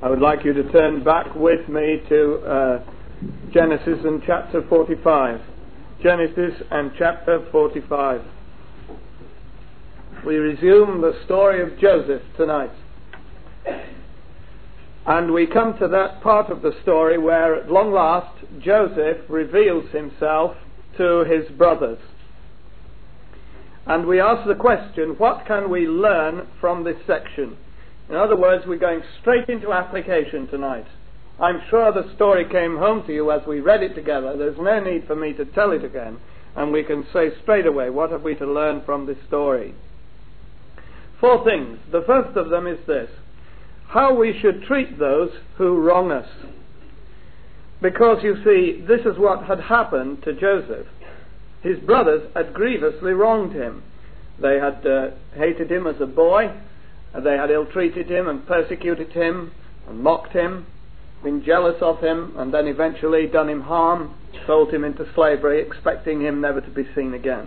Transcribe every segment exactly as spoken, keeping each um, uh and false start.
I would like you to turn back with me to uh, Genesis and chapter forty-five. Genesis and chapter forty-five. We resume the story of Joseph tonight. And we come to that part of the story where at long last Joseph reveals himself to his brothers. And we ask the question, what can we learn from this section? In other words, we're going straight into application tonight. I'm sure the story came home to you as we read it together. There's no need for me to tell it again. And we can say straight away, what have we to learn from this story? Four things. The first of them is this: how we should treat those who wrong us. Because, you see, this is what had happened to Joseph. His brothers had grievously wronged him. They had uh, hated him as a boy. They had ill-treated him and persecuted him and mocked him, been jealous of him, and then eventually done him harm, sold him into slavery, expecting him never to be seen again.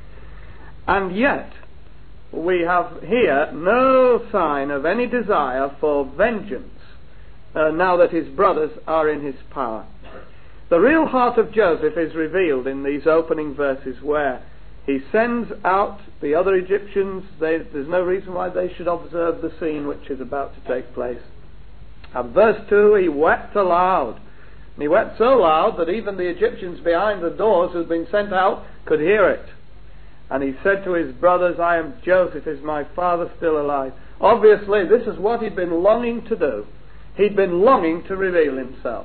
And yet, we have here no sign of any desire for vengeance uh, now that his brothers are in his power. The real heart of Joseph is revealed in these opening verses where he sends out the other Egyptians. They, there's no reason why they should observe the scene which is about to take place. At verse two, he wept aloud. And he wept so loud that even the Egyptians behind the doors who'd been sent out could hear it. And he said to his brothers, I am Joseph, is my father still alive? Obviously, this is what he'd been longing to do. He'd been longing to reveal himself.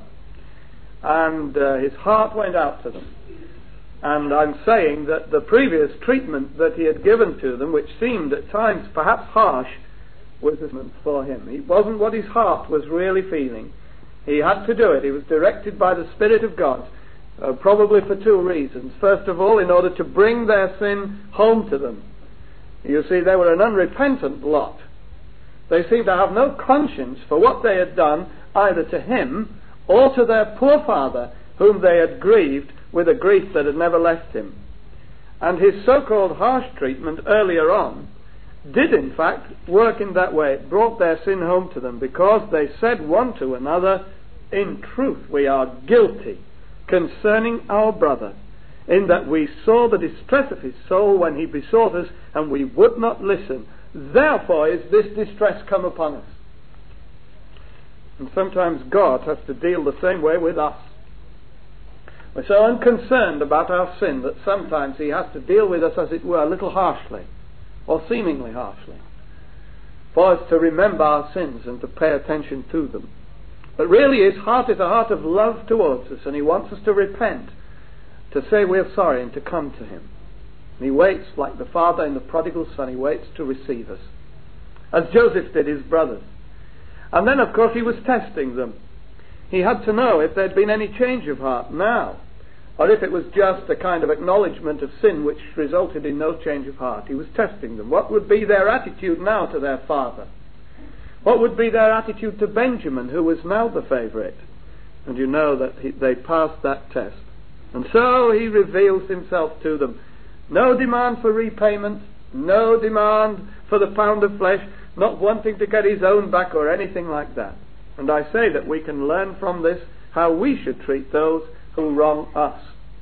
And uh, his heart went out to them. And I'm saying that the previous treatment that he had given to them, which seemed at times perhaps harsh, was for him. It wasn't what his heart was really feeling. He had to do it. He was directed by the Spirit of God, uh, probably for two reasons. First of all, in order to bring their sin home to them. You see, they were an unrepentant lot. They seemed to have no conscience for what they had done, either to him or to their poor father, whom they had grieved with a grief that had never left him. And his so-called harsh treatment earlier on did in fact work in that way. It brought their sin home to them, because they said one to another, in truth we are guilty concerning our brother, in that we saw the distress of his soul when he besought us, and we would not listen. Therefore is this distress come upon us. And sometimes God has to deal the same way with us. We're so unconcerned about our sin that sometimes he has to deal with us, as it were, a little harshly, or seemingly harshly, for us to remember our sins and to pay attention to them. But really his heart is a heart of love towards us, and he wants us to repent, to say we're sorry, and to come to him. And he waits, like the father in the prodigal son, he waits to receive us, as Joseph did his brothers. And then of course he was testing them. He had to know if there'd been any change of heart now, or if it was just a kind of acknowledgement of sin which resulted in no change of heart. He was testing them. What would be their attitude now to their father? What would be their attitude to Benjamin, who was now the favourite? And you know that he, they passed that test. And so he reveals himself to them. No demand for repayment, no demand for the pound of flesh, not wanting to get his own back or anything like that. And I say that we can learn from this how we should treat those who wrong us.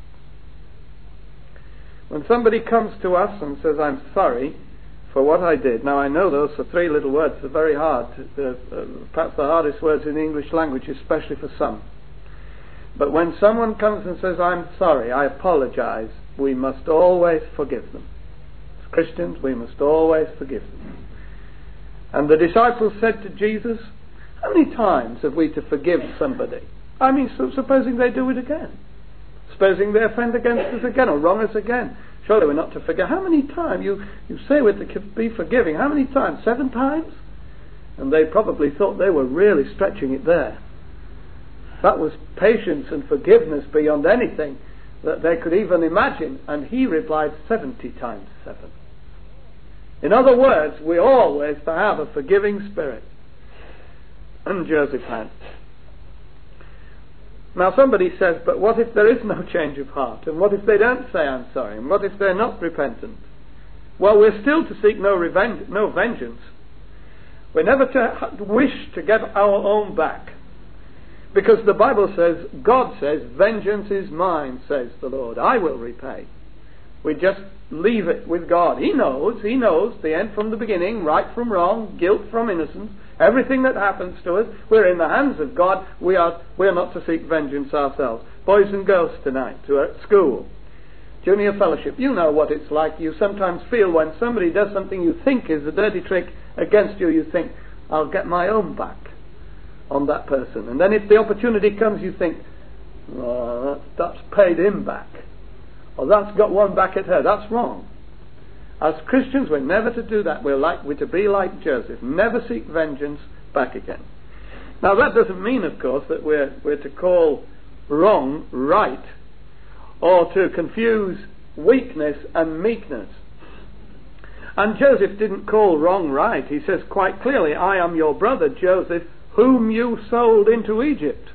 When somebody comes to us and says, I'm sorry for what I did. Now I know those are three little words. They're very hard. They're, uh, perhaps the hardest words in the English language, especially for some. But when someone comes and says, I'm sorry, I apologize, we must always forgive them. As Christians, we must always forgive them. And the disciples said to Jesus, how many times have we to forgive somebody? I mean, so supposing they do it again. Supposing they offend against us again or wrong us again. Surely we're not to forget. How many times? You, you say we're to be forgiving. How many times? Seven times? And they probably thought they were really stretching it there. That was patience and forgiveness beyond anything that they could even imagine. And he replied, seventy times seven. In other words, we always to have a forgiving spirit. And Joseph had. Now somebody says, but what if there is no change of heart? And what if they don't say I'm sorry? And what if they're not repentant? Well, we're still to seek no revenge, no vengeance. We're never to wish to get our own back. Because the Bible says, God says, vengeance is mine, says the Lord. I will repay. We just leave it with God. He knows, He knows the end from the beginning, right from wrong, guilt from innocence, everything that happens to us. We're in the hands of God. We are, we are not to seek vengeance ourselves. Boys and girls tonight who are at school, junior fellowship, you know what it's like. You sometimes feel when somebody does something you think is a dirty trick against you, you think, I'll get my own back on that person. And then if the opportunity comes, you think, oh, that's paid him back. Or that's got one back at her. That's wrong. As Christians, we're never to do that. We're, like, we're to be like Joseph. Never seek vengeance back again. Now that doesn't mean, of course, that we're, we're to call wrong right, or to confuse weakness and meekness. And Joseph didn't call wrong right. He says quite clearly, I am your brother Joseph, whom you sold into Egypt.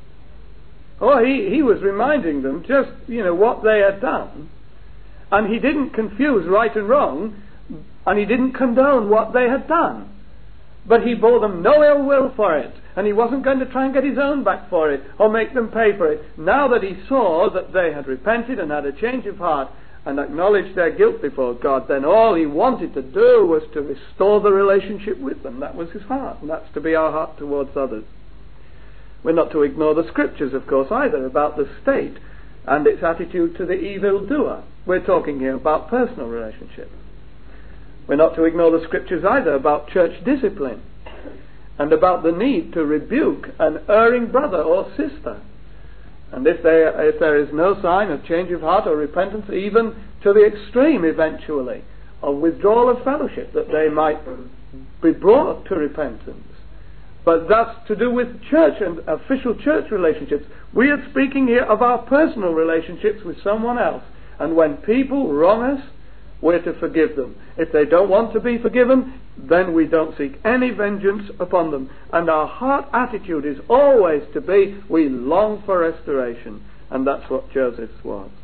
Oh, he, he was reminding them just, you know, what they had done. And he didn't confuse right and wrong, and he didn't condone what they had done. But he bore them no ill will for it, and he wasn't going to try and get his own back for it, or make them pay for it. Now that he saw that they had repented and had a change of heart, and acknowledged their guilt before God, then all he wanted to do was to restore the relationship with them. That was his heart, and that's to be our heart towards others. We're not to ignore the scriptures, of course, either, about the state and its attitude to the evildoer. We're talking here about personal relationships. We're not to ignore the scriptures either about church discipline and about the need to rebuke an erring brother or sister. And if there, if there is no sign of change of heart or repentance, even to the extreme eventually of withdrawal of fellowship, that they might be brought to repentance. But that's to do with church and official church relationships. We are speaking here of our personal relationships with someone else. And when people wrong us, we're to forgive them. If they don't want to be forgiven, then we don't seek any vengeance upon them. And our heart attitude is always to be, we long for restoration. And that's what Joseph's was.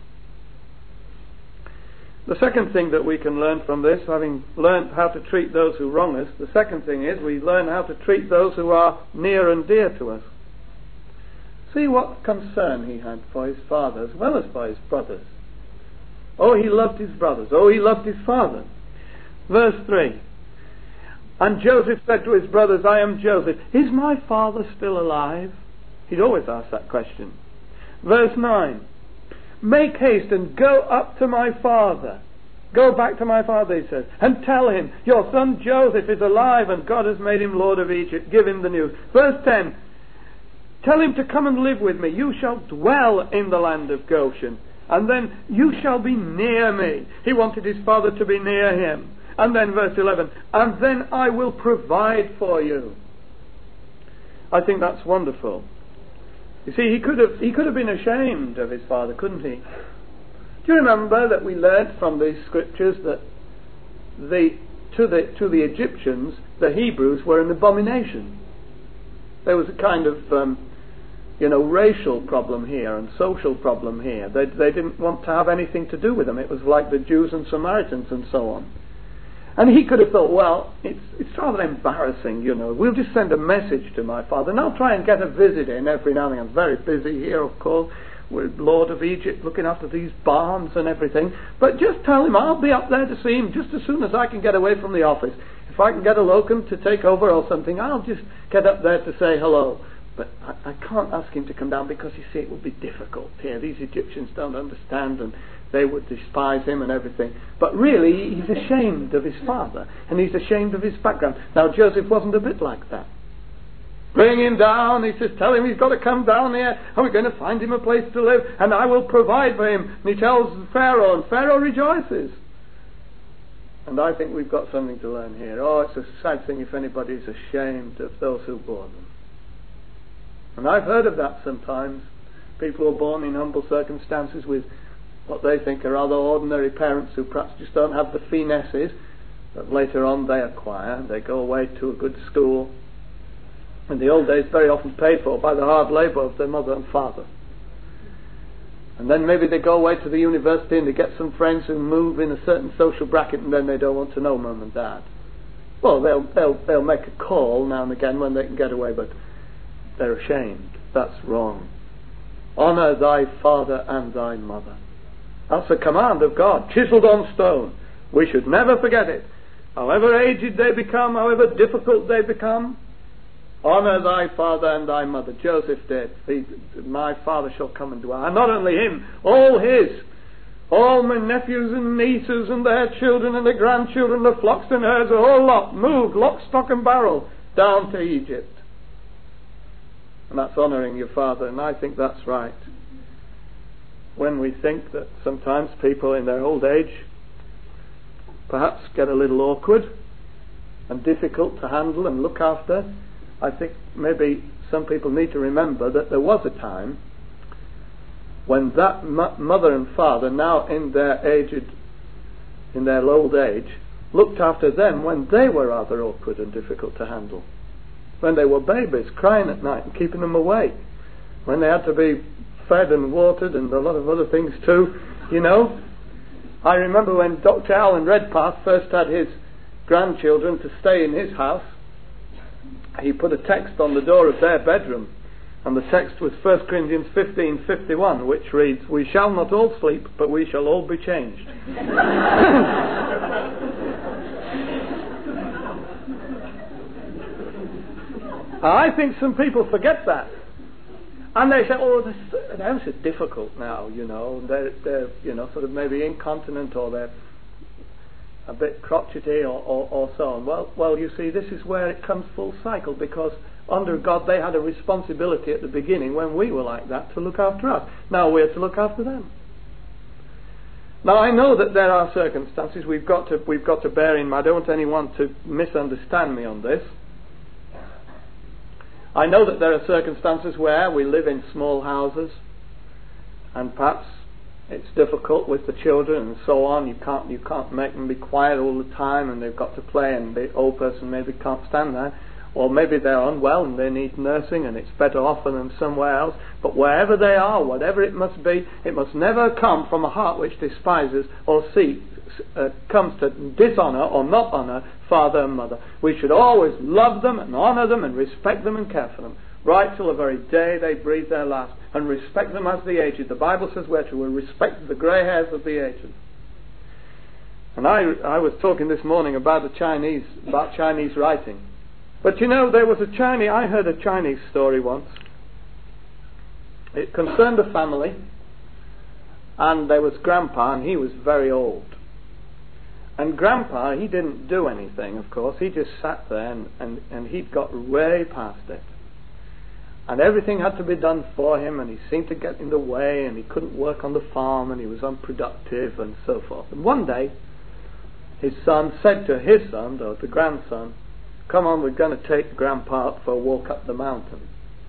The second thing that we can learn from this, having learned how to treat those who wrong us, the second thing is we learn how to treat those who are near and dear to us. See what concern he had for his father as well as for his brothers. Oh, he loved his brothers. Oh, he loved his father. Verse three. And Joseph said to his brothers, I am Joseph. Is my father still alive? He'd always ask that question. Verse nine. Make haste and go up to my father. Go back to my father, he says, and tell him, your son Joseph is alive and God has made him Lord of Egypt. Give him the news. Verse ten. Tell him to come and live with me. You shall dwell in the land of Goshen. And then you shall be near me. He wanted his father to be near him. And then verse eleven. And then I will provide for you. I think that's wonderful. You see, he could have he could have been ashamed of his father, couldn't he? Do you remember that we learnt from the scriptures that the to the to the Egyptians the Hebrews were an abomination? There was a kind of um, you know racial problem here and social problem here. They they didn't want to have anything to do with them. It was like the Jews and Samaritans and so on. And he could have thought, well, it's it's rather embarrassing, you know. We'll just send a message to my father, and I'll try and get a visit in every now and then. I'm very busy here, of course, with Lord of Egypt, looking after these barns and everything. But just tell him I'll be up there to see him just as soon as I can get away from the office. If I can get a locum to take over or something, I'll just get up there to say hello. But I, I can't ask him to come down because, you see, it would be difficult here. These Egyptians don't understand, and they would despise him and everything. But really, he's ashamed of his father, and he's ashamed of his background. Now, Joseph wasn't a bit like that. Bring him down, he says, tell him he's got to come down here, and we're going to find him a place to live, and I will provide for him. And he tells Pharaoh, and Pharaoh rejoices. And I think we've got something to learn here. Oh, it's a sad thing if anybody is ashamed of those who bore them. And I've heard of that sometimes. People who are born in humble circumstances with what they think are rather ordinary parents who perhaps just don't have the finesses that later on they acquire. They go away to a good school. In the old days, very often paid for by the hard labour of their mother and father. And then maybe they go away to the university and they get some friends who move in a certain social bracket, and then they don't want to know mum and dad. Well, they'll, they'll, they'll make a call now and again when they can get away, but they're ashamed. That's wrong. Honour thy father and thy mother. That's a command of God, chiselled on stone. We should never forget it. However aged they become, however difficult they become, honour thy father and thy mother. Joseph did. He, my father shall come and dwell. And not only him, all his, all my nephews and nieces and their children and their grandchildren, the flocks and herds, a whole lot, moved lock, stock and barrel down to Egypt. And that's honouring your father, and I think that's right. When we think that sometimes people in their old age perhaps get a little awkward and difficult to handle and look after, I think maybe some people need to remember that there was a time when that mo- mother and father, now in their aged, in their old age, looked after them when they were rather awkward and difficult to handle. When they were babies, crying at night and keeping them awake. When they had to be fed and watered and a lot of other things too, you know. I remember when Doctor Alan Redpath first had his grandchildren to stay in his house, he put a text on the door of their bedroom, and the text was First Corinthians fifteen fifty-one, which reads, "We shall not all sleep, but we shall all be changed." I think some people forget that. And they say, oh, the house is difficult now, you know. They're, they're, you know, sort of maybe incontinent, or they're a bit crotchety, or, or, or so on. Well, well, you see, this is where it comes full cycle, because under God they had a responsibility at the beginning when we were like that to look after us. Now we're to look after them. Now I know that there are circumstances we've got to we've got to bear in mind. I don't want anyone to misunderstand me on this. I know that there are circumstances where we live in small houses, and perhaps it's difficult with the children and so on. You can't you can't make them be quiet all the time, and they've got to play, and the old person maybe can't stand that. Or maybe they're unwell and they need nursing, and it's better off for them somewhere else. But wherever they are, whatever it must be, it must never come from a heart which despises or seeks, uh, comes to dishonour or not honour father and mother. We should always love them and honour them and respect them and care for them, right till the very day they breathe their last, and respect them as the aged. The Bible says we're to respect the grey hairs of the aged. And I, I was talking this morning about the Chinese, about Chinese writing. But you know, there was a Chinese, I heard a Chinese story once. It concerned a family, and there was Grandpa, and he was very old. And Grandpa, he didn't do anything, of course. He just sat there, and, and, and he'd got way past it. And everything had to be done for him, and he seemed to get in the way, and he couldn't work on the farm, and he was unproductive, and so forth. And one day, his son said to his son, or the grandson, "Come on, we're going to take Grandpa out for a walk up the mountain."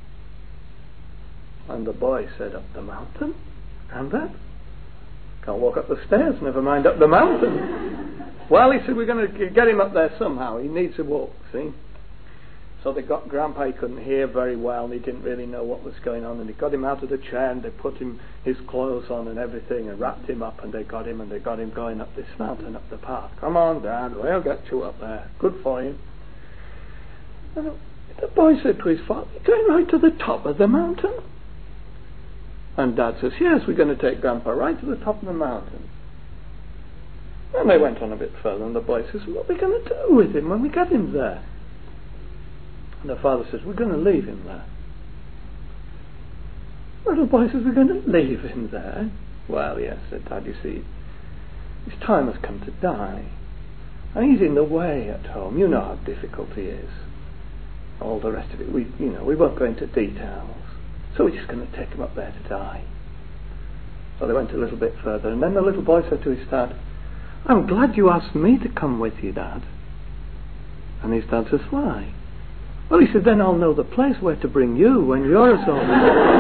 And the boy said, "Up the mountain? Grandad? Can't walk up the stairs, never mind up the mountain." Well, he said, "We're going to get him up there somehow. He needs to walk, see?" So they got Grandpa, he couldn't hear very well, and he didn't really know what was going on, and they got him out of the chair, and they put him his clothes on and everything, and wrapped him up, and they got him, and they got him going up this mountain, up the path. "Come on, Dad, we'll get you up there. Good for you." And the boy said to his father, "You're going right to the top of the mountain?" And Dad says, "Yes, we're going to take Grandpa right to the top of the mountain." And they went on a bit further, and the boy says, "What are we going to do with him when we get him there?" And the father says, "We're going to leave him there." And the boy says, "We're going to leave him there?" "Well, yes," said Dad, "you see, his time has come to die. And he's in the way at home. You know how difficult he is. All the rest of it, we, you know, we won't go into details. So we're just going to take him up there to die." So they went a little bit further, and then the little boy said to his dad, "I'm glad you asked me to come with you, Dad." And his dad says, "Why?" "Well," he said, "then I'll know the place where to bring you when you're as old."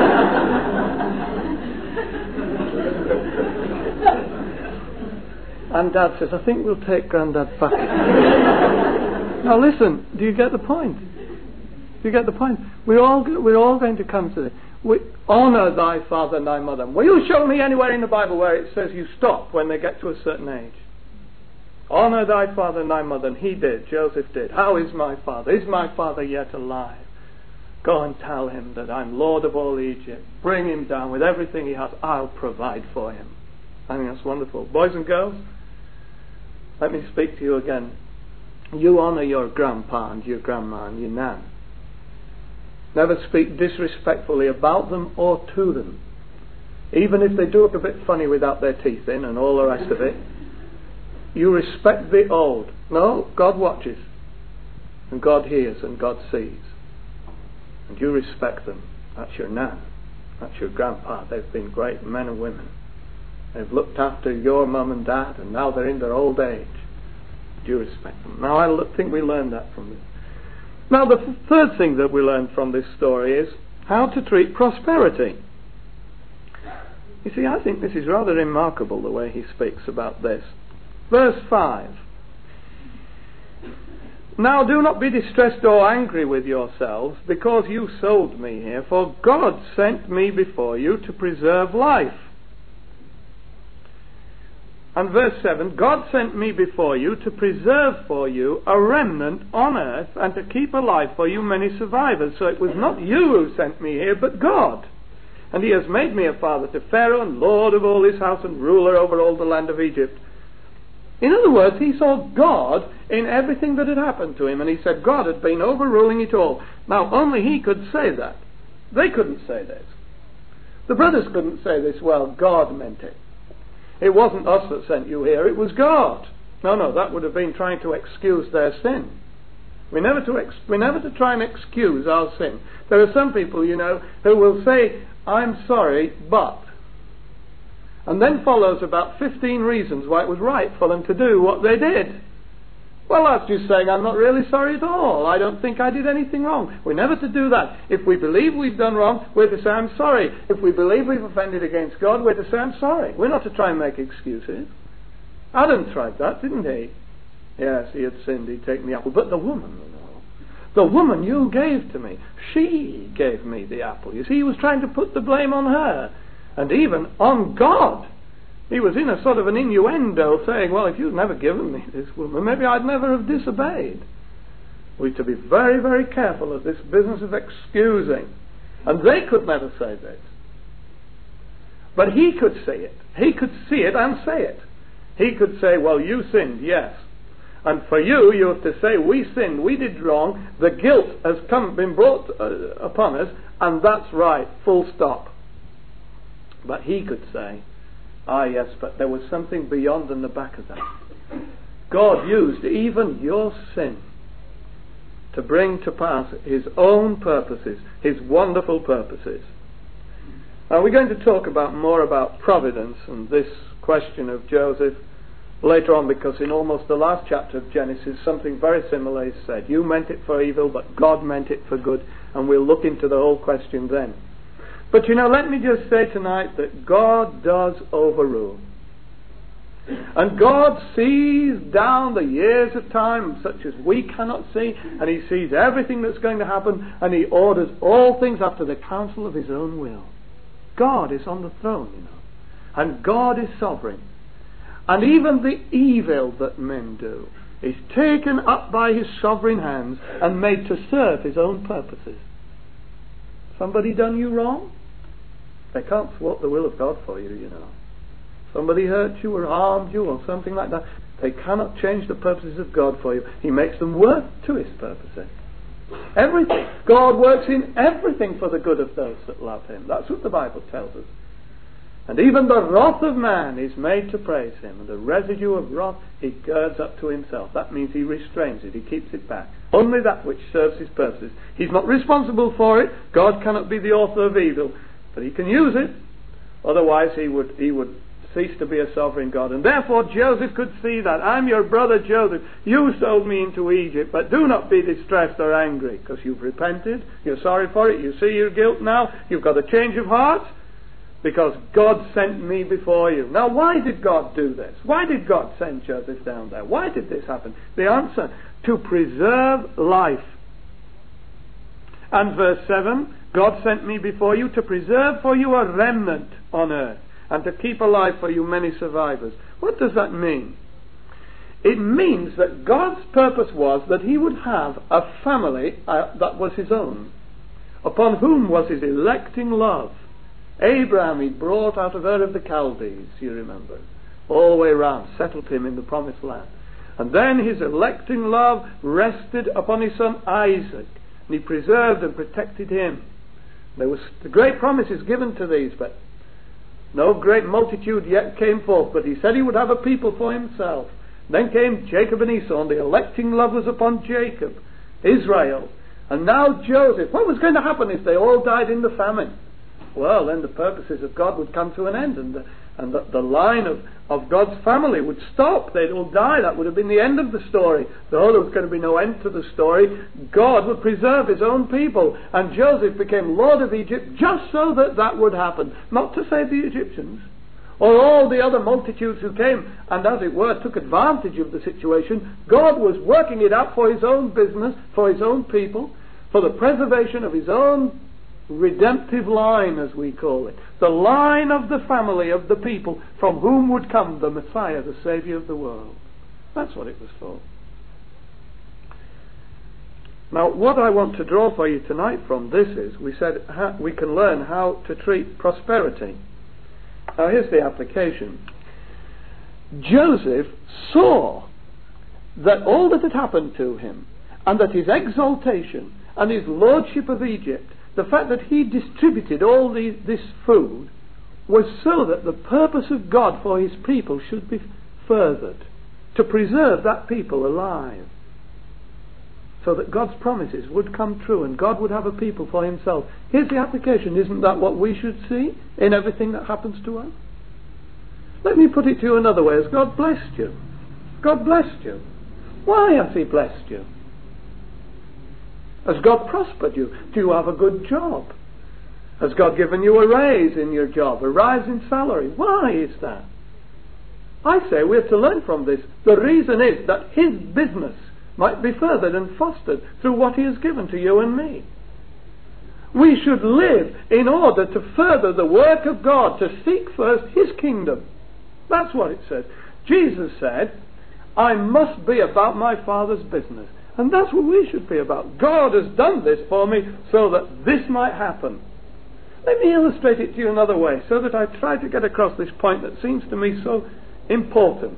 And Dad says, "I think we'll take Grandad back." Now listen, do you get the point? Do you get the point? We're all we're all going to come to this. We honour thy father and thy mother. Will you show me anywhere in the Bible where it says you stop when they get to a certain age? Honor thy father and thy mother. And he did. Joseph did. How is my father? Is my father yet alive? Go and tell him that I'm Lord of all Egypt. Bring him down with everything he has. I'll provide for him. I think that's wonderful. Boys and girls, let me speak to you again. You honour your grandpa and your grandma and your nan. Never speak disrespectfully about them or to them. Even if they do look a bit funny without their teeth in and all the rest of it. You respect the old. No, God watches. And God hears and God sees. And you respect them. That's your nan. That's your grandpa. They've been great men and women. They've looked after your mum and dad, and now they're in their old age. Do you respect them? Now I look, think we learned that from this. Now the f- third thing that we learned from this story is how to treat prosperity. You see, I think this is rather remarkable the way he speaks about this. Verse five. Now do not be distressed or angry with yourselves because you sold me here, for God sent me before you to preserve life. And verse seven, God sent me before you to preserve for you a remnant on earth and to keep alive for you many survivors. So it was not you who sent me here, but God. And he has made me a father to Pharaoh and Lord of all his house and ruler over all the land of Egypt. In other words, he saw God in everything that had happened to him, and he said God had been overruling it all. Now, only he could say that. They couldn't say this. The brothers couldn't say this. Well, God meant it. It wasn't us that sent you here, it was God. No, no, that would have been trying to excuse their sin. We're never to, ex- we're never to try and excuse our sin. There are some people, you know, who will say, I'm sorry, but... And then follows about fifteen reasons why it was right for them to do what they did. Well, that's just saying, I'm not really sorry at all. I don't think I did anything wrong. We're never to do that. If we believe we've done wrong, we're to say, I'm sorry. If we believe we've offended against God, we're to say, I'm sorry. We're not to try and make excuses. Adam tried that, didn't he? Yes, he had sinned. He'd taken the apple. But the woman, you know, the woman you gave to me, she gave me the apple. You see, he was trying to put the blame on her. And even on God. He was in a sort of an innuendo saying, well, if you'd never given me this woman, maybe I'd never have disobeyed. We're to be very, very careful of this business of excusing. And they could never say this. But he could say it. He could see it and say it. He could say, well, you sinned, yes. And for you, you have to say, we sinned, we did wrong, the guilt has come, been brought uh, upon us, and that's right, full stop. But he could say, ah yes, but there was something beyond and the back of that. God used even your sin to bring to pass his own purposes, his wonderful purposes. Now we're going to talk about more about providence and this question of Joseph later on, because in almost the last chapter of Genesis something very similar is said. You meant it for evil, but God meant it for good, and we'll look into the whole question then. But you know, let me just say tonight that God does overrule. And God sees down the years of time such as we cannot see, and he sees everything that's going to happen, and he orders all things after the counsel of his own will. God is on the throne, you know. And God is sovereign. And even the evil that men do is taken up by his sovereign hands and made to serve his own purposes. Somebody done you wrong? They can't thwart the will of God for you, you know. Somebody hurt you or harmed you or something like that. They cannot change the purposes of God for you. He makes them work to his purposes. Everything. God works in everything for the good of those that love him. That's what the Bible tells us. And even the wrath of man is made to praise him. And the residue of wrath he girds up to himself. That means he restrains it. He keeps it back. Only that which serves his purposes. He's not responsible for it. God cannot be the author of evil. But he can use it. Otherwise he would he would cease to be a sovereign God. And therefore Joseph could see that. I'm your brother Joseph. You sold me into Egypt. But do not be distressed or angry. Because you've repented. You're sorry for it. You see your guilt now. You've got a change of heart. Because God sent me before you. Now why did God do this? Why did God send Joseph down there? Why did this happen? The answer, to preserve life. And verse seven, God sent me before you to preserve for you a remnant on earth and to keep alive for you many survivors. What does that mean? It means that God's purpose was that he would have a family uh, that was his own, upon whom was his electing love. Abraham he brought out of Ur of the Chaldees, you remember, all the way round, settled him in the promised land. And then his electing love rested upon his son Isaac, and he preserved and protected him. There was the great promises given to these, but no great multitude yet came forth, but he said he would have a people for himself. Then came Jacob and Esau, and the electing love was upon Jacob, Israel. And now Joseph. What was going to happen if they all died in the famine? Well, then the purposes of God would come to an end, and the, and the, the line of, of God's family would stop. They'd all die. That would have been the end of the story. Though there was going to be no end to the story, God would preserve his own people, and Joseph became Lord of Egypt just so that that would happen. Not to save the Egyptians, or all the other multitudes who came and, as it were, took advantage of the situation. God was working it out for his own business, for his own people, for the preservation of his own redemptive line, as we call it. The line of the family of the people from whom would come the Messiah, the Saviour of the world. That's what it was for. Now, what I want to draw for you tonight from this is, we said how, we can learn how to treat prosperity. Now, here's the application. Joseph saw that all that had happened to him, and that his exaltation and his lordship of Egypt, the fact that he distributed all these, this food, was so that the purpose of God for his people should be furthered, to preserve that people alive, so that God's promises would come true and God would have a people for himself. Here's the application. Isn't that what we should see in everything that happens to us? Let me put it to you another way. Has God blessed you? God blessed you. Why has he blessed you? Has God prospered you? Do you have a good job? Has God given you a raise in your job, a rise in salary? Why is that? I say we have to learn from this. The reason is that his business might be furthered and fostered through what he has given to you and me. We should live in order to further the work of God, to seek first his kingdom. That's what it says. Jesus said, I must be about my Father's business. And that's what we should be about. God has done this for me so that this might happen. Let me illustrate it to you another way, so that I try to get across this point that seems to me so important.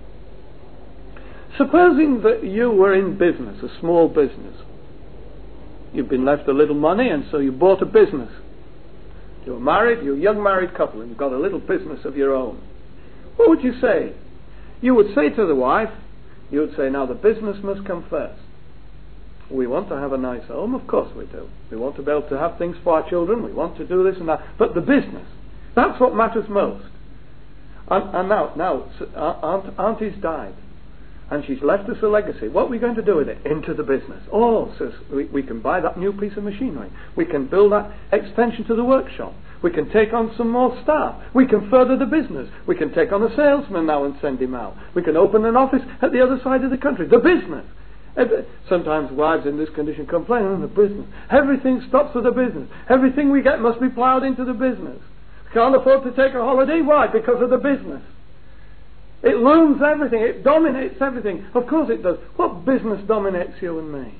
Supposing that you were in business, a small business. You've been left a little money, and so you bought a business. You're married, you're a young married couple, and you've got a little business of your own. What would you say? You would say to the wife, you would say, now the business must come first. We want to have a nice home, of course we do. We want to be able to have things for our children, we want to do this and that. But the business, that's what matters most. And, and now, now aunt, Auntie's died, and she's left us a legacy. What are we going to do with it? Into the business. Oh, so we, we can buy that new piece of machinery. We can build that extension to the workshop. We can take on some more staff. We can further the business. We can take on a salesman now and send him out. We can open an office at the other side of the country. The business. Sometimes wives in this condition complain, oh, the business. Everything stops with the business. Everything we get must be ploughed into the business. Can't afford to take a holiday. Why? Because of the business. It looms everything. It dominates everything. Of course it does. What business dominates you and me?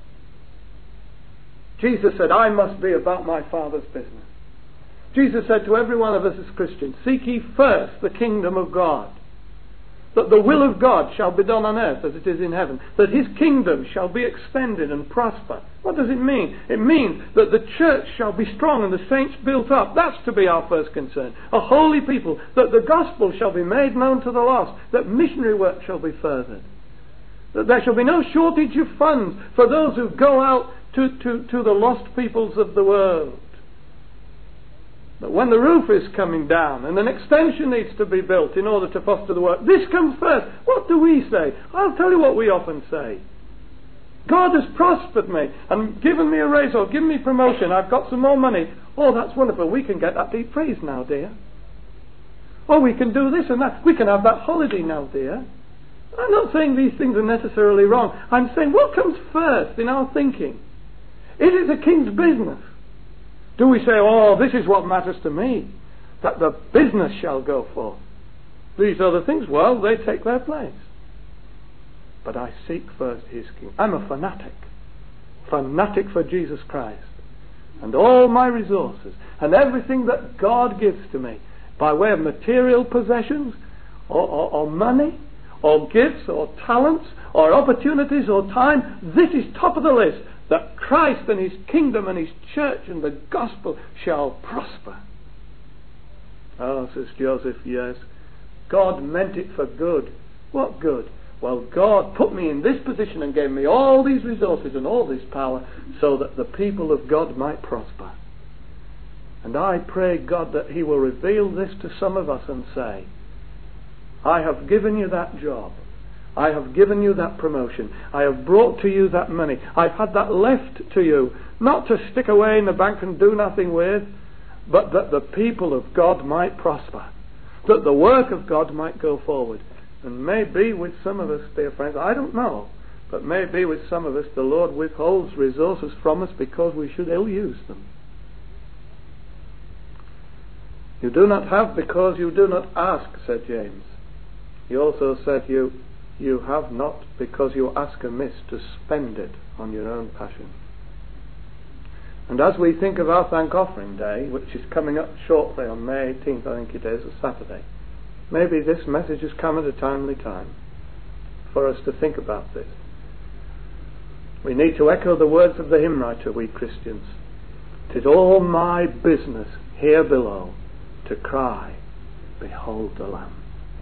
Jesus said, I must be about my Father's business. Jesus said to every one of us as Christians, seek ye first the kingdom of God, that the will of God shall be done on earth as it is in heaven, that his kingdom shall be extended and prosper. What does it mean? It means that the church shall be strong and the saints built up. That's to be our first concern. A holy people, that the gospel shall be made known to the lost, that missionary work shall be furthered, that there shall be no shortage of funds for those who go out to, to, to the lost peoples of the world. But when the roof is coming down and an extension needs to be built in order to foster the work, this comes first. What do we say? I'll tell you what we often say. God has prospered me and given me a raise or given me promotion. I've got some more money. Oh, that's wonderful. We can get that deep freeze now, dear. Oh, we can do this and that. We can have that holiday now, dear. I'm not saying these things are necessarily wrong. I'm saying what comes first in our thinking? Is it the king's business? Do we say, oh, this is what matters to me, that the business shall go forth? These other things, well, they take their place. but I seek first his kingdom. I'm a fanatic. Fanatic for Jesus Christ. And all my resources and everything that God gives to me by way of material possessions or, or, or money or gifts or talents or opportunities or time, this is top of the list, that Christ and his kingdom and his church and the gospel shall prosper. Oh, says Joseph, yes, God meant it for good. What good? Well, God put me in this position and gave me all these resources and all this power so that the people of God might prosper. And I pray God that he will reveal this to some of us and say, I have given you that job. I have given you that promotion. I have brought to you that money. I've had that left to you, not to stick away in the bank and do nothing with, but that the people of God might prosper, that the work of God might go forward. And maybe with some of us, dear friends, I don't know, but maybe with some of us the Lord withholds resources from us because we should ill use them. You do not have because you do not ask, said James. He also said you you have not because you ask amiss to spend it on your own passion. And as we think of our Thank Offering Day, which is coming up shortly on May eighteenth, I think it is, a Saturday, maybe this message has come at a timely time for us to think about this. We need to echo the words of the hymn writer, we Christians. "'Tis all my business here below to cry, behold the Lamb."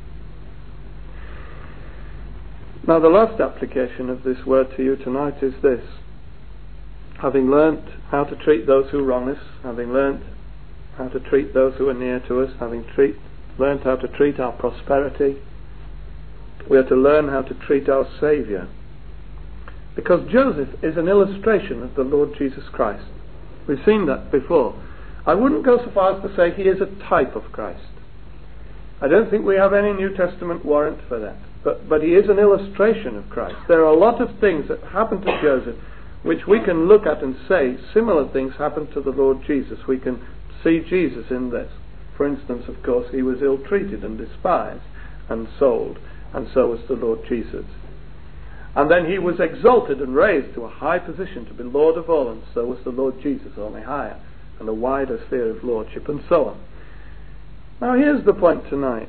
Now the last application of this word to you tonight is this. Having learnt how to treat those who wrong us, having learnt how to treat those who are near to us, having treat, learnt how to treat our prosperity, we are to learn how to treat our Saviour. Because Joseph is an illustration of the Lord Jesus Christ. We've seen that before. I wouldn't go so far as to say he is a type of Christ. I don't think we have any New Testament warrant for that. But, but he is an illustration of Christ. There are a lot of things that happened to Joseph which we can look at and say similar things happened to the Lord Jesus. We can see Jesus in this. For instance, of course, he was ill-treated and despised and sold, and so was the Lord Jesus. And then he was exalted and raised to a high position to be Lord of all, and so was the Lord Jesus, only higher, and a wider sphere of lordship, and so on. Now here's the point tonight.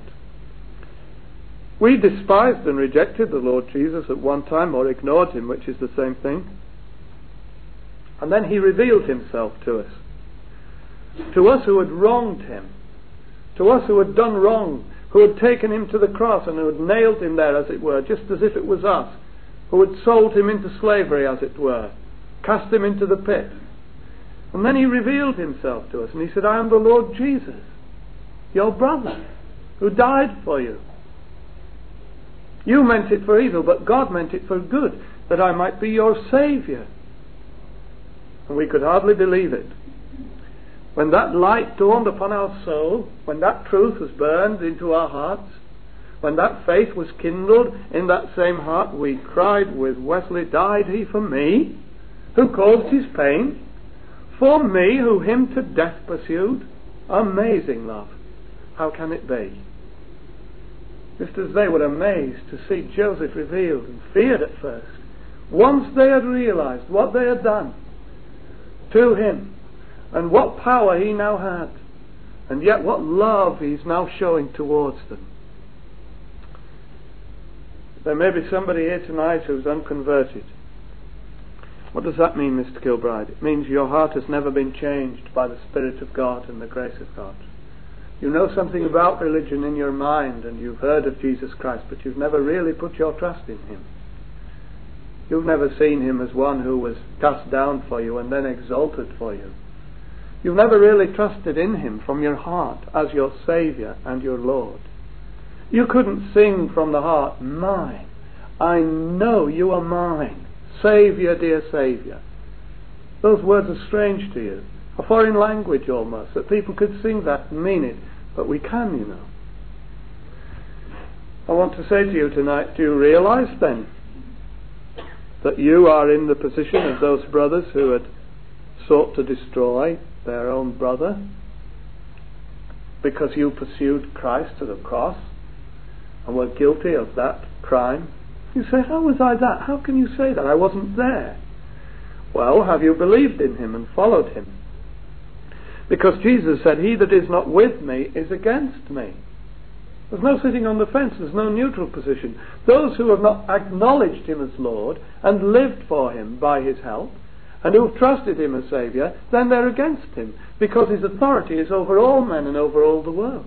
We despised and rejected the Lord Jesus at one time, or ignored him, which is the same thing. And then he revealed himself to us. To us who had wronged him. To us who had done wrong. Who had taken him to the cross and who had nailed him there, as it were, just as if it was us. Who had sold him into slavery, as it were. Cast him into the pit. And then he revealed himself to us. And he said, I am the Lord Jesus, your brother, who died for you. You meant it for evil, but God meant it for good, that I might be your Saviour. And we could hardly believe it. When that light dawned upon our soul, when that truth was burned into our hearts, when that faith was kindled in that same heart, we cried with Wesley, died he for me, who caused his pain? For me, who him to death pursued? Amazing love. How can it be? Just as they were amazed to see Joseph revealed and feared at first, once they had realized what they had done to him and what power he now had, and yet what love he's now showing towards them. There may be somebody here tonight who's unconverted. What does that mean, Mister Kilbride? It means your heart has never been changed by the Spirit of God and the grace of God. You know something about religion in your mind, and you've heard of Jesus Christ, but you've never really put your trust in him. You've never seen him as one who was cast down for you and then exalted for you. You've never really trusted in him from your heart as your Saviour and your Lord. You couldn't sing from the heart, mine, I know you are mine, Saviour, dear Saviour. Those words are strange to you. A foreign language almost, that people could sing that and mean it, but we can, you know. I want to say to you tonight, do you realize then that you are in the position of those brothers who had sought to destroy their own brother because you pursued Christ to the cross and were guilty of that crime? You say, how was I that? How can you say that? I wasn't there. Well, have you believed in him and followed him? Because Jesus said, he that is not with me is against me. There's no sitting on the fence. There's no neutral position. Those who have not acknowledged him as Lord and lived for him by his help, and who have trusted him as Saviour, then they're against him, because his authority is over all men and over all the world.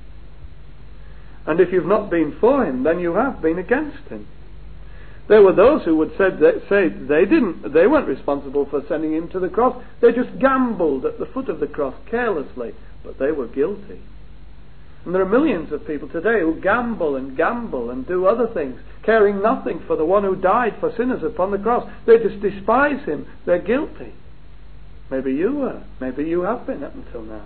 And if you've not been for him, then you have been against him. There were those who would say, say they didn't, they weren't responsible for sending him to the cross. They just gambled at the foot of the cross carelessly, but they were guilty. And there are millions of people today who gamble and gamble and do other things, caring nothing for the one who died for sinners upon the cross. They just despise him. They're guilty. Maybe you were. Maybe you have been up until now.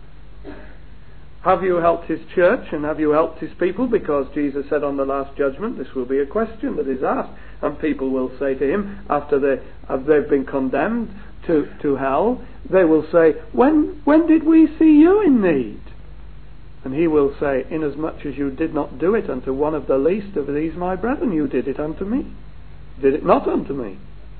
Have you helped his church and have you helped his people? Because Jesus said on the last judgment, this will be a question that is asked, and people will say to him, after they, after they've been condemned to, to hell, they will say, when, when did we see you in need? And he will say, inasmuch as you did not do it unto one of the least of these my brethren, you did it unto me. Did it not unto me?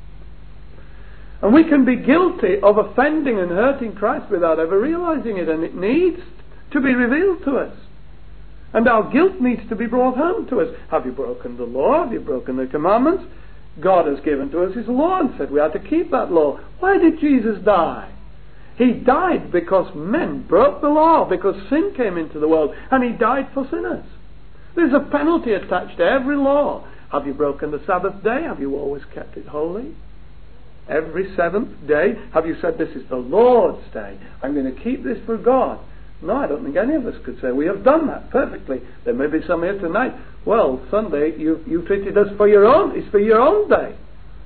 And we can be guilty of offending and hurting Christ without ever realizing it, and it needs to be revealed to us. And our guilt needs to be brought home to us. Have you broken the law? Have you broken the commandments? God has given to us his law and said we are to keep that law. Why did Jesus die? He died because men broke the law, because sin came into the world, and he died for sinners. There's a penalty attached to every law. Have you broken the Sabbath day? Have you always kept it holy? Every seventh day, have you said, this is the Lord's day, I'm going to keep this for God? No, I don't think any of us could say we have done that perfectly. There may be some here tonight. Well, Sunday, you, you treated us for your own, it's for your own day.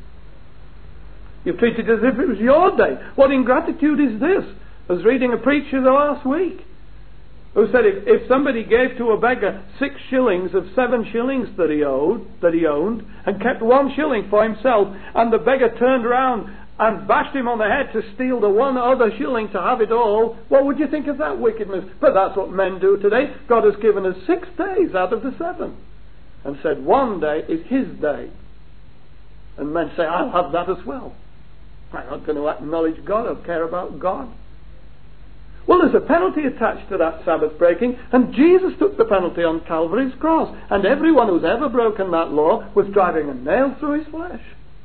You've treated it as if it was your day. What ingratitude is this? I was reading a preacher the last week who said if, if somebody gave to a beggar six shillings of seven shillings that he owed, that he owned, and kept one shilling for himself, and the beggar turned around and bashed him on the head to steal the one other shilling to have it all, what would you think of that wickedness? But that's what men do today. God has given us six days out of the seven, and said one day is his day. And men say, I'll have that as well. I'm not going to acknowledge God or care about God. Well, there's a penalty attached to that Sabbath breaking, and Jesus took the penalty on Calvary's cross, and everyone who's ever broken that law was driving a nail through his flesh.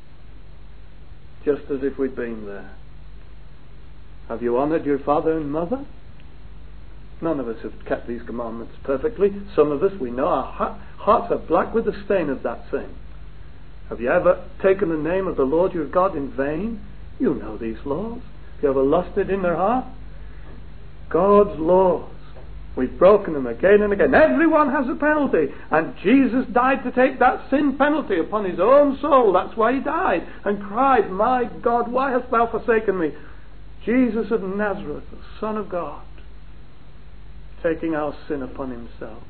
Just as if we'd been there. Have you honoured your father and mother? None of us have kept these commandments perfectly. Some of us, we know our hearts are black with the stain of that sin. Have you ever taken the name of the Lord your God in vain? You know these laws. Have you ever lusted in their heart? God's laws. We've broken them again and again. Everyone has a penalty. And Jesus died to take that sin penalty upon his own soul. That's why he died. And cried, my God, why hast thou forsaken me? Jesus of Nazareth, the Son of God, taking our sin upon himself.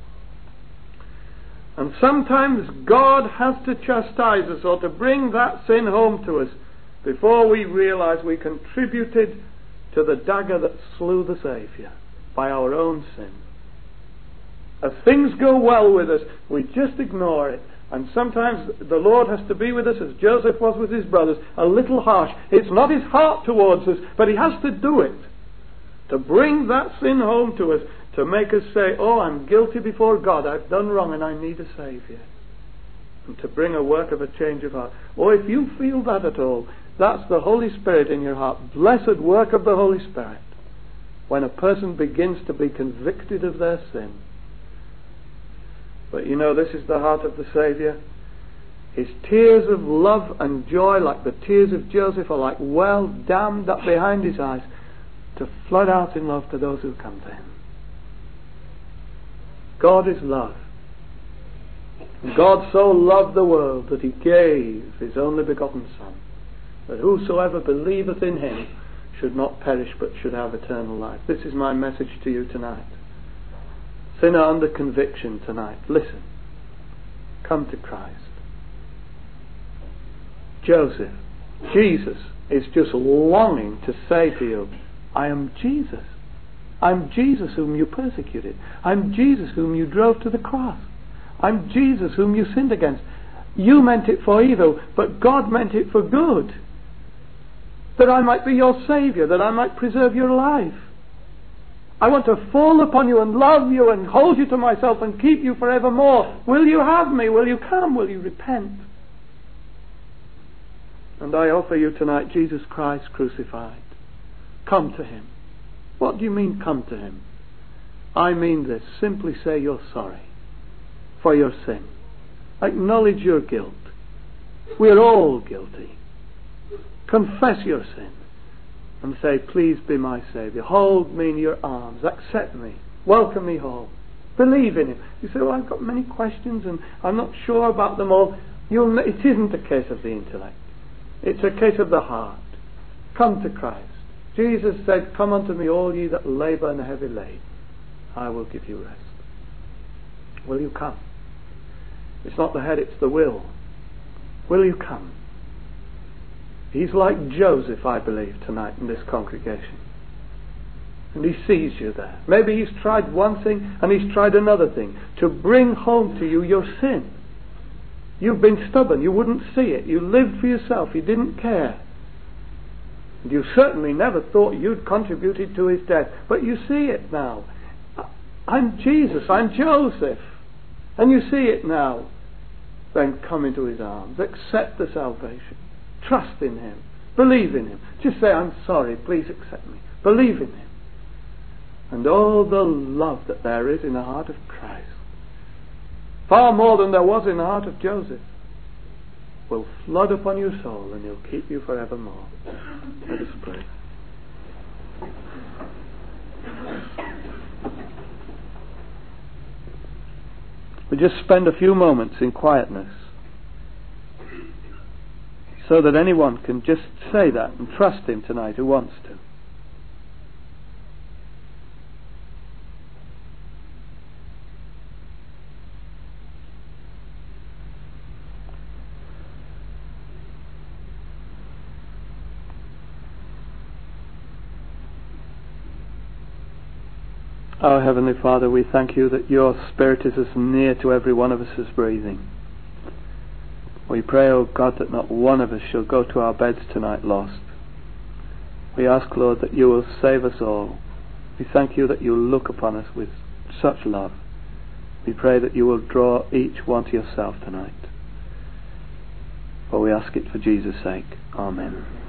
And sometimes God has to chastise us or to bring that sin home to us before we realize we contributed to the dagger that slew the Saviour by our own sin. As things go well with us, we just ignore it. And sometimes the Lord has to be with us, as Joseph was with his brothers, a little harsh. It's not his heart towards us, but he has to do it to bring that sin home to us, to make us say, oh, I'm guilty before God, I've done wrong and I need a Saviour. And to bring a work of a change of heart. Oh, if you feel that at all, that's the Holy Spirit in your heart. Blessed work of the Holy Spirit. When a person begins to be convicted of their sin. But you know, this is the heart of the Saviour. His tears of love and joy, like the tears of Joseph, are like well dammed up behind his eyes to flood out in love to those who come to him. God is love. God so loved the world that he gave his only begotten Son, that whosoever believeth in him should not perish but should have eternal life. This is my message to you tonight. Sinner under conviction tonight, listen. Come to Christ. Joseph, Jesus is just longing to say to you, I am Jesus. I'm Jesus whom you persecuted. I'm Jesus whom you drove to the cross. I'm Jesus whom you sinned against. You meant it for evil, but God meant it for good. That I might be your Saviour, that I might preserve your life. I want to fall upon you and love you and hold you to myself and keep you forevermore. Will you have me? Will you come? Will you repent? And I offer you tonight Jesus Christ crucified. Come to him. What do you mean, come to him? I mean this. Simply say you're sorry for your sin. Acknowledge your guilt. We're all guilty. Confess your sin and say, please be my Saviour. Hold me in your arms. Accept me. Welcome me home. Believe in him. You say, well, I've got many questions and I'm not sure about them all. You'll, it isn't a case of the intellect. It's a case of the heart. Come to Christ. Jesus said, come unto me all ye that labour and are heavy laden. I will give you rest. Will you come? It's not the head, it's the will. Will you come? He's like Joseph, I believe, tonight in this congregation. And he sees you there. Maybe he's tried one thing and he's tried another thing to bring home to you your sin. You've been stubborn. You wouldn't see it. You lived for yourself. You didn't care. And you certainly never thought you'd contributed to his death. But you see it now. I'm Jesus. I'm Joseph. And you see it now. Then come into his arms. Accept the salvation. Trust in him. Believe in him. Just say, I'm sorry. Please accept me. Believe in him. And all the love that there is in the heart of Christ, far more than there was in the heart of Joseph, will flood upon your soul and he'll keep you forevermore. Let us pray. We just spend a few moments in quietness so that anyone can just say that and trust him tonight who wants to. Our Heavenly Father, we thank you that your Spirit is as near to every one of us as breathing. We pray, O God, that not one of us shall go to our beds tonight lost. We ask, Lord, that you will save us all. We thank you that you look upon us with such love. We pray that you will draw each one to yourself tonight. For we ask it for Jesus' sake. Amen.